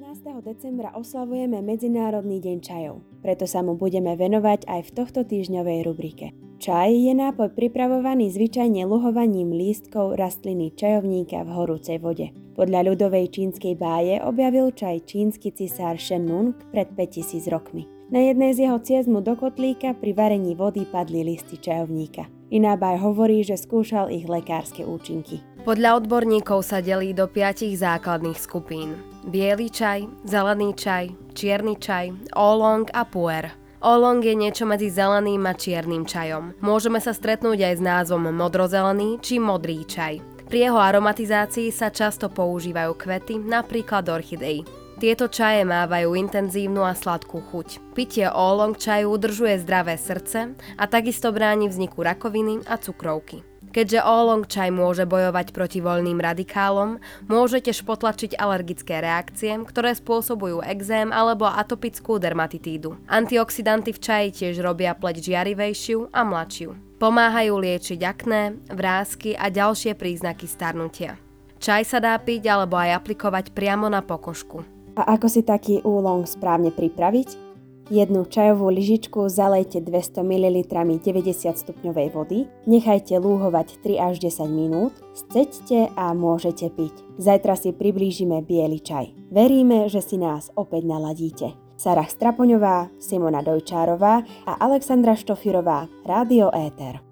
decembra oslavujeme Medzinárodný deň čajov, preto sa mu budeme venovať aj v tohto týždňovej rubrike. Čaj je nápoj pripravovaný zvyčajne luhovaním lístkov rastliny čajovníka v horúcej vode. Podľa ľudovej čínskej báje objavil čaj čínsky cisár Shen Nung pred 5000 rokmi. Na jednej z jeho ciest mu do kotlíka pri varení vody padli listy čajovníka. Iná báj hovorí, že skúšal ich lekárske účinky. Podľa odborníkov sa delí do 5 základných skupín. Biely čaj, zelený čaj, čierny čaj, oolong a puer. Oolong je niečo medzi zeleným a čiernym čajom. Môžeme sa stretnúť aj s názvom modrozelený či modrý čaj. Pri jeho aromatizácii sa často používajú kvety, napríklad orchidej. Tieto čaje mávajú intenzívnu a sladkú chuť. Pitie oolong čaju udržuje zdravé srdce a takisto bráni vzniku rakoviny a cukrovky. Keďže oolong čaj môže bojovať proti voľným radikálom, môže tiež potlačiť alergické reakcie, ktoré spôsobujú ekzém alebo atopickú dermatitídu. Antioxidanty v čaji tiež robia pleť žiarivejšiu a mladšiu. Pomáhajú liečiť akné, vrásky a ďalšie príznaky starnutia. Čaj sa dá piť alebo aj aplikovať priamo na pokožku. A ako si taký oolong správne pripraviť? Jednu čajovú lyžičku zalejte 200 ml 90 stupňovej vody, nechajte lúhovať 3 až 10 minút, sceďte a môžete piť. Zajtra si priblížime biely čaj. Veríme, že si nás opäť naladíte. Sarah Strapoňová, Simona Dojčárová a Alexandra Štofírová, Rádio Éter.